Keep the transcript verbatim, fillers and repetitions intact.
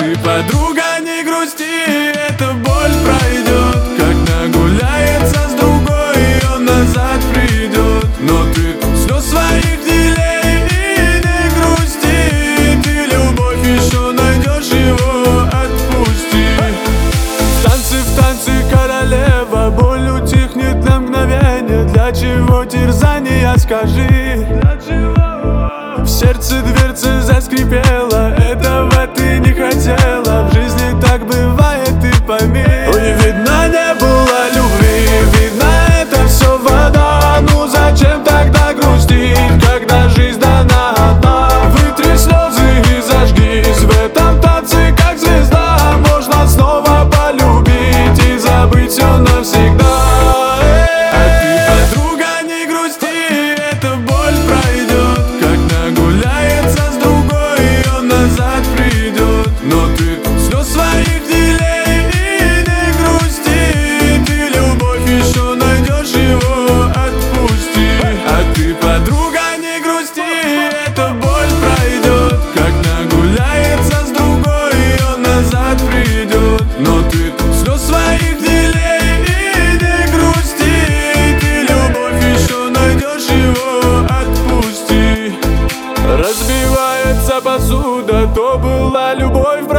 ты, подруга, не грусти, эта боль пройдет. Как нагуляется с другой, он назад придет. Но ты слез своих не лей и не грусти. Ты любовь еще найдешь, его отпусти. В танце, в танце, королева, боль утихнет на мгновение. Для чего терзания, скажи? Для чего? В сердце дверца заскрипела, этого ты не хотела. В жизни так бывает, ты пойми. Ой, видно, не было любви, видно, это все вода. Ну зачем тогда грустить, когда жизнь дана одна? Вытри слезы и зажгись в этом танце, как звезда. Можно снова полюбить и забыть все навсегда. А ты, подруга, не грусти, эта боль пройдет. Как нагуляется с другой, он назад придет. Но ты слез своих не лей и не грусти. Ты любовь еще найдешь, его отпусти. А ты, подруга, не грусти, эта боль пройдет. Как нагуляется с другой, он назад придет. Но ты слез своих не лей и не грусти. Ты любовь еще найдешь, его отпусти. Разбивается посуда, то была любовь